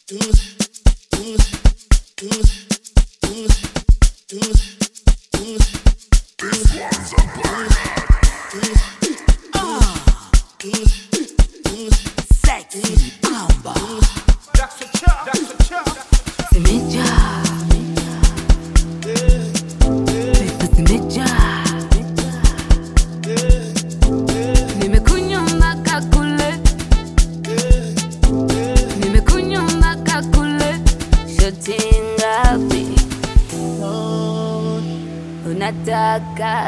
Unataka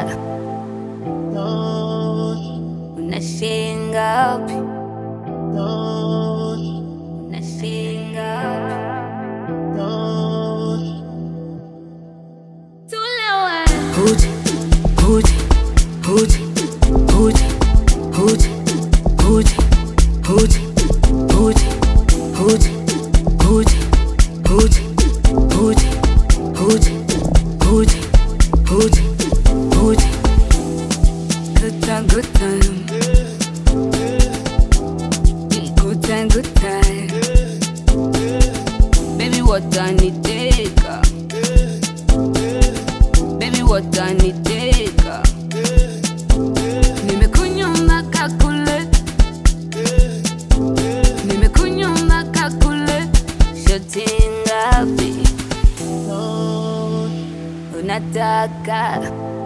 unashinga wapi? Unashinga wapi? Tulewe Huji, Huji, Huji, Huji, Huji, Huji, Huji, Huji, Huji, Huji, Huji, Huji, Huji, Huji, Huji, Huji. Good time, good time. Good time, good time. Baby, what I need take. Baby, what I need take. Nimekunywa mpaka kule. Nimekunywa mpaka kule. Shoti ngapi? Unataka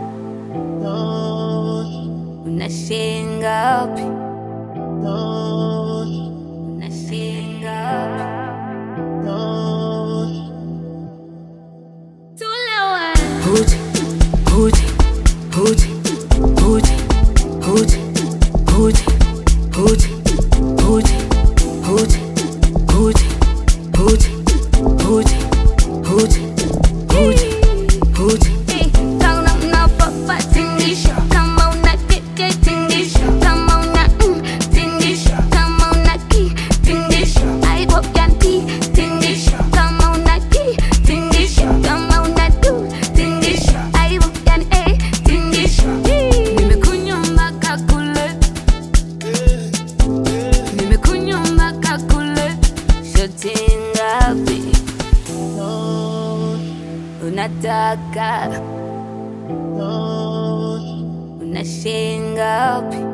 unashinga wapi? Unashinga wapi? Tulewe Huji, Huji, Huji, Huji, Huji, Huji, Huji, Huji, Huji, Huji, Huji, Huji, Huji, Huji, Huji. Kama unapapa tingisha, kama una kete tingisha, kama una tingisha, kama una ki tingisha, aibo yanti tingisha, kama una ki tingisha, kama una du tingisha, aibo yani tingisha. Nimekunywa mpaka kule, nimekunywa mpaka kule. Shoti ngapi? Unataka unashinga wapi?